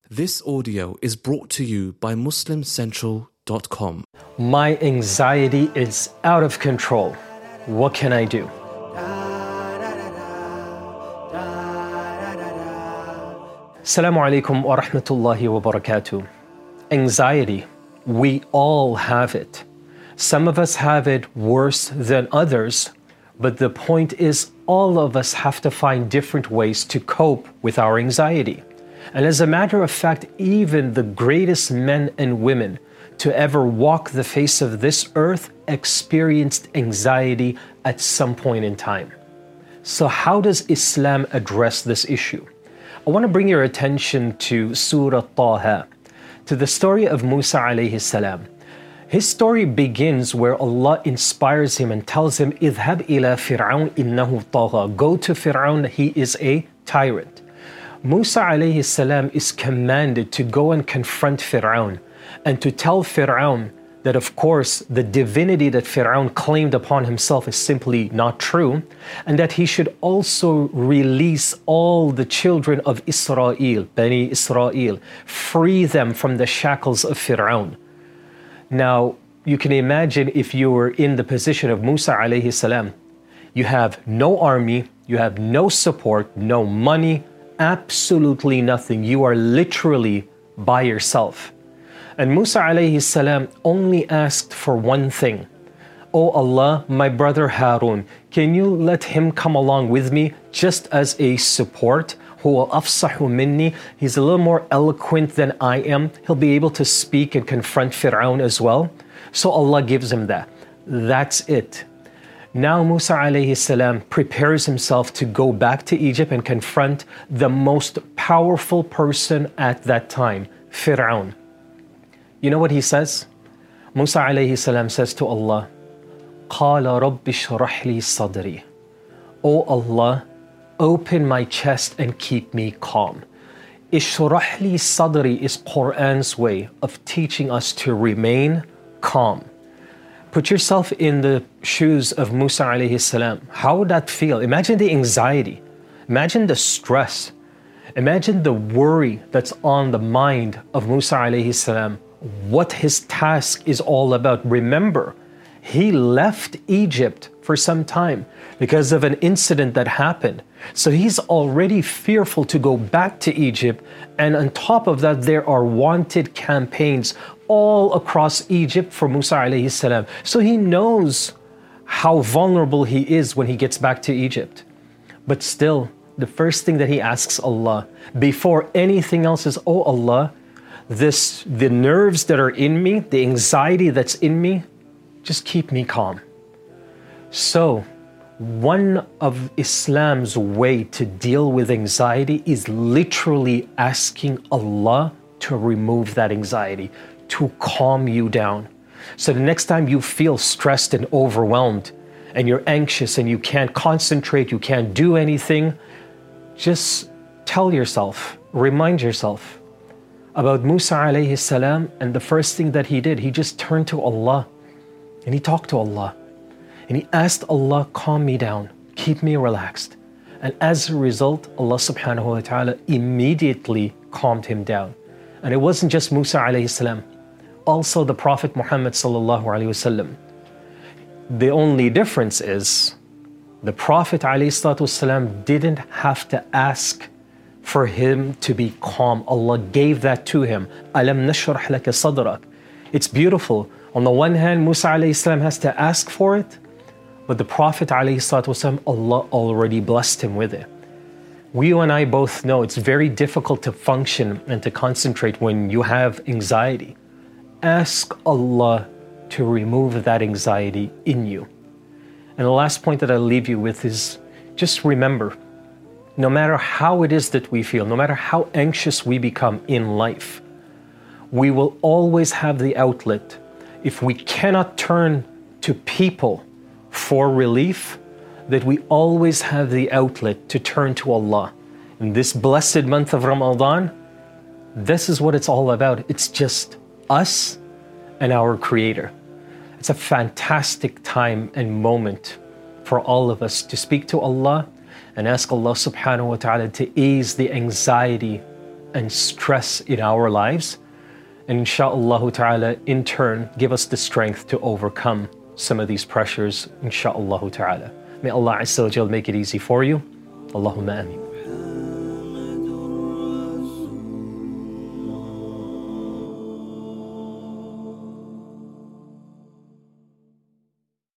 This audio is brought to you by MuslimCentral.com. My anxiety is out of control. What can I do? Assalamu alaikum wa rahmatullahi wa barakatuh. Anxiety, we all have it. Some of us have it worse than others, but the point is all of us have to find different ways to cope with our anxiety. And as a matter of fact, even the greatest men and women to ever walk the face of this earth experienced anxiety at some point in time. So how does Islam address this issue? I want to bring your attention to Surah Taha, to the story of Musa alayhi salam. His story begins where Allah inspires him and tells him, "Idhab ila Fir'aun innahu tagha." Go to Fir'aun, he is a tyrant. Musa alayhi salam is commanded to go and confront Fir'aun and to tell Fir'aun that of course the divinity that Fir'aun claimed upon himself is simply not true, and that he should also release all the children of Israel, Bani Israel, free them from the shackles of Fir'aun. Now, you can imagine if you were in the position of Musa alayhi salam. You have no army, you have no support, no money, absolutely nothing. You are literally by yourself. And Musa alayhi salam only asked for one thing. "Oh Allah, my brother Harun, can you let him come along with me just as a support? Huwa afsahu minni." He's a little more eloquent than I am. He'll be able to speak and confront Fir'aun as well. So Allah gives him that. That's it. Now Musa alayhi salam prepares himself to go back to Egypt and confront the most powerful person at that time, Fir'aun. You know what he says? Musa alayhi salam says to Allah, "Qala rabbi shrah li sadri." "O Allah, open my chest and keep me calm." Ishrah li sadri is Quran's way of teaching us to remain calm. Put yourself in the shoes of Musa alayhi salam. How would that feel? Imagine the anxiety. Imagine the stress. Imagine the worry that's on the mind of Musa alayhi salam. What his task is all about. Remember, he left Egypt for some time because of an incident that happened. So he's already fearful to go back to Egypt. And on top of that, there are wanted campaigns all across Egypt for Musa alayhi salam. So he knows how vulnerable he is when he gets back to Egypt. But still, the first thing that he asks Allah, before anything else, is, "Oh Allah, the nerves that are in me, the anxiety that's in me, just keep me calm." So, one of Islam's way to deal with anxiety is literally asking Allah to remove that anxiety, to calm you down. So the next time you feel stressed and overwhelmed and you're anxious and you can't concentrate, you can't do anything, just tell yourself, remind yourself about Musa alayhi salam, and the first thing that he did, he just turned to Allah and he talked to Allah and he asked Allah, "Calm me down, keep me relaxed." And as a result, Allah subhanahu wa ta'ala immediately calmed him down. And it wasn't just Musa alayhi salam, also the Prophet Muhammad sallallahu alayhi wasallam. The only difference is the Prophet alayhi salatu wasalam didn't have to ask for him to be calm. Allah gave that to him. Alam nashrah laka sadrak. It's beautiful. On the one hand, Musa alayhi salam has to ask for it, but the Prophet alayhi salatu wasalam, Allah already blessed him with it. You and I both know it's very difficult to function and to concentrate when you have anxiety. Ask Allah to remove that anxiety in you. And the last point that I'll leave you with is just remember, no matter how it is that we feel, no matter how anxious we become in life, we will always have the outlet. If we cannot turn to people for relief, that we always have the outlet to turn to Allah. In this blessed month of Ramadan, this is what it's all about. It's just us and our Creator. It's a fantastic time and moment for all of us to speak to Allah and ask Allah subhanahu wa ta'ala to ease the anxiety and stress in our lives. And insha'Allah ta'ala, in turn, give us the strength to overcome some of these pressures, insha'Allah ta'ala. May Allah Azza wa Jal make it easy for you. Allahumma ameen.